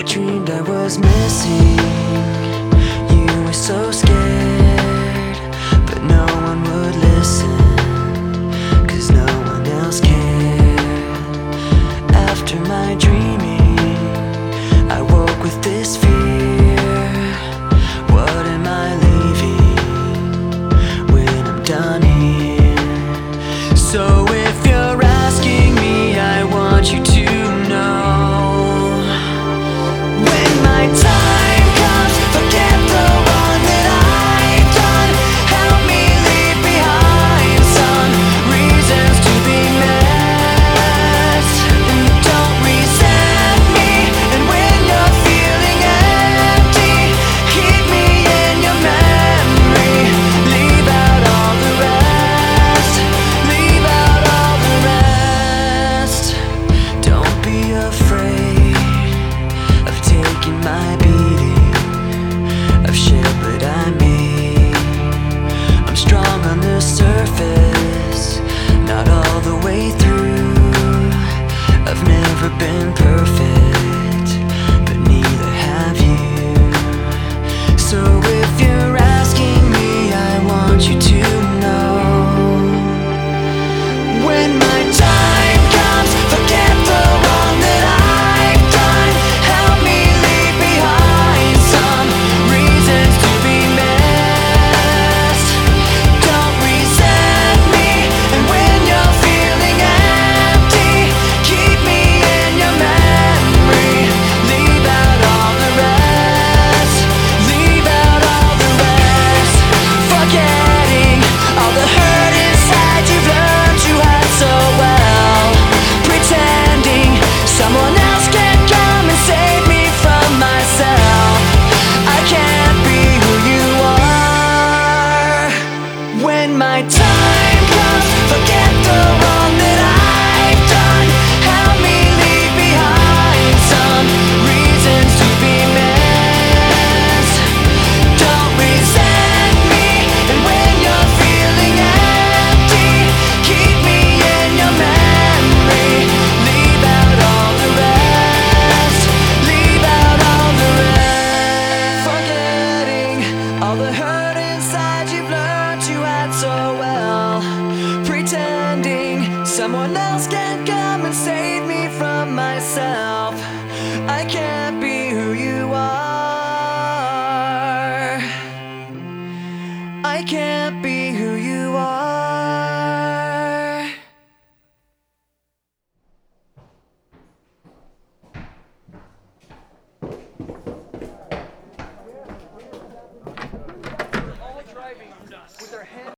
I dreamed I was missing. You were so scared, but no one would listen, 'cause no one else cared. After my dreaming, I woke with this fear. What am I leaving when I'm done here? So if you're asking me, I want you to know, when my time comes, forget the wrong that I've done. Help me leave behind some reasons to be met, and don't resent me. And when you're feeling empty, keep me in your memory. Leave out all the rest, leave out all the rest. Don't be afraid of taking my beating, of shit that I made. I'm strong on the surface, not all the way through. I've never been perfect, but neither have you. So if you're asking me, I want you to know, when my time comes, forget the wrong that I've done. Help me leave behind some reasons to be missed. Don't resent me. And when you're feeling empty, keep me in your memory. Leave out all the rest, leave out all the rest. Forgetting all the hurt inside you've learned you had so well. Pretending someone else can come and save me from myself. I can't be who you are. When my time comes, forget the wrong that I've done. Help me leave behind some reasons to be missed. Don't resent me. And when you're feeling empty, keep me in your memory. Leave out all the rest, leave out all the rest. Forgetting all the hurt inside you've learned you had so well. Pretending someone else can come and save me from myself. I can't